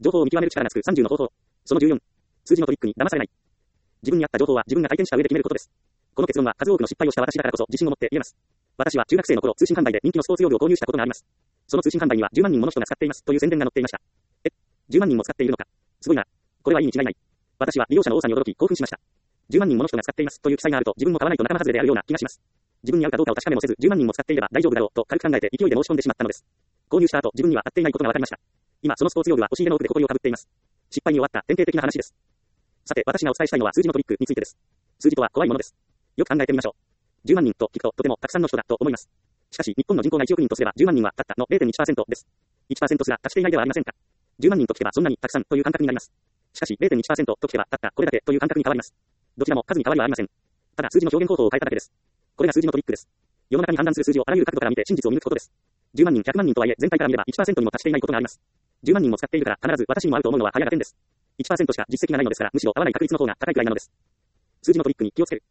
情報を見極める力がつく30の方法。その14。数字のトリックに騙されない。自分に合った情報は自分が体験した上で決めることです。この結論は数多くの失敗をした私だからこそ自信を持って言えます。私は中学生の頃通信販売で人気のスポーツ用具を購入したことがあります。その通信販売には10万人もの人が使っていますという宣伝が載っていました。10万人も使っているのか。すごいな。これはいいに違いない。私は利用者の多さに驚き興奮しました。10万人もの人が使っていますという記載があると自分も買わないと仲間外れであるような気がします。自分に合うかどうかを確かめもせず10万人も使っていれば大丈夫だろうと軽く考えて勢いで申し込んでしまったのです。購入した後自分には合っていないことが分かりました。今そのスポーツ用具は押し入れの奥で埃をかぶっています。失敗に終わった典型的な話です。さて私がお伝えしたいのは数字のトリックについてです。数字とは怖いものです。よく考えてみましょう。10万人と聞くととてもたくさんの人だと思います。しかし日本の人口が1億人とすれば10万人はたったの 0.1% です。1% すら達していないではありませんか。10万人と聞けばそんなにたくさんという感覚になります。しかし 0.1% と聞けばたったこれだけという感覚に変わります。どちらも数に変わりはありません。ただ数字の表現方法を変えただけです。これが数字のトリックです。世の中に判断する数字をあらゆる角度から見て真実を見抜くことです。10万人、100万人とはいえ全体から見れば 1% にも達していないことがあります。10万人も使っているから必ず私にもあると思うのは早が点です。1% しか実績がないのですからむしろ合わない確率の方が高いくらいなのです。数字のトリックに気をつける。